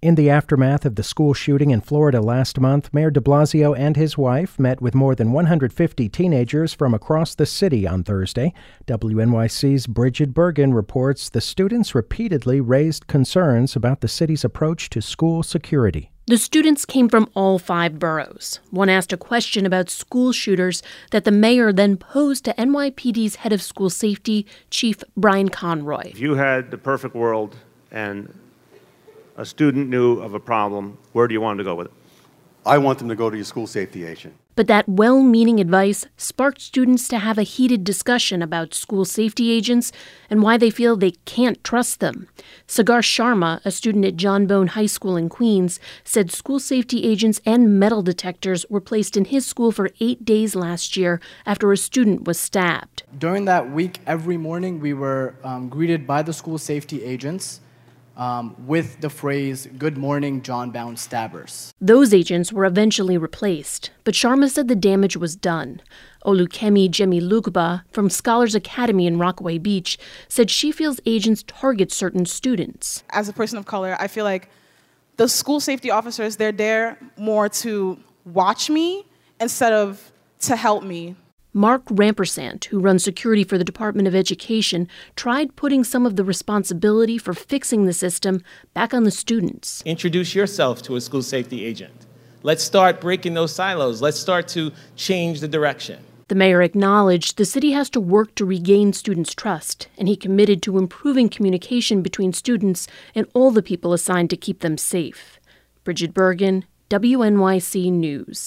In the aftermath of the school shooting in Florida last month, Mayor de Blasio and his wife met with more than 150 teenagers from across the city on Thursday. WNYC's Bridget Bergen reports the students repeatedly raised concerns about the city's approach to school security. The students came from all 5 boroughs. One asked a question about school shooters that the mayor then posed to NYPD's head of school safety, Chief Brian Conroy. If you had the perfect world and a student knew of a problem, where do you want them to go with it? I want them to go to your school safety agent. But that well-meaning advice sparked students to have a heated discussion about school safety agents and why they feel they can't trust them. Sagar Sharma, a student at John Bone High School in Queens, said school safety agents and metal detectors were placed in his school for 8 days last year after a student was stabbed. During that week, every morning we were greeted by the school safety agents with the phrase, "Good morning, John Bone stabbers." Those agents were eventually replaced, but Sharma said the damage was done. Olukemi Jemilugba from Scholars Academy in Rockaway Beach said she feels agents target certain students. As a person of color, I feel like the school safety officers, they're there more to watch me instead of to help me. Mark Rampersant, who runs security for the Department of Education, tried putting some of the responsibility for fixing the system back on the students. Introduce yourself to a school safety agent. Let's start breaking those silos. Let's start to change the direction. The mayor acknowledged the city has to work to regain students' trust, and he committed to improving communication between students and all the people assigned to keep them safe. Bridget Bergen, WNYC News.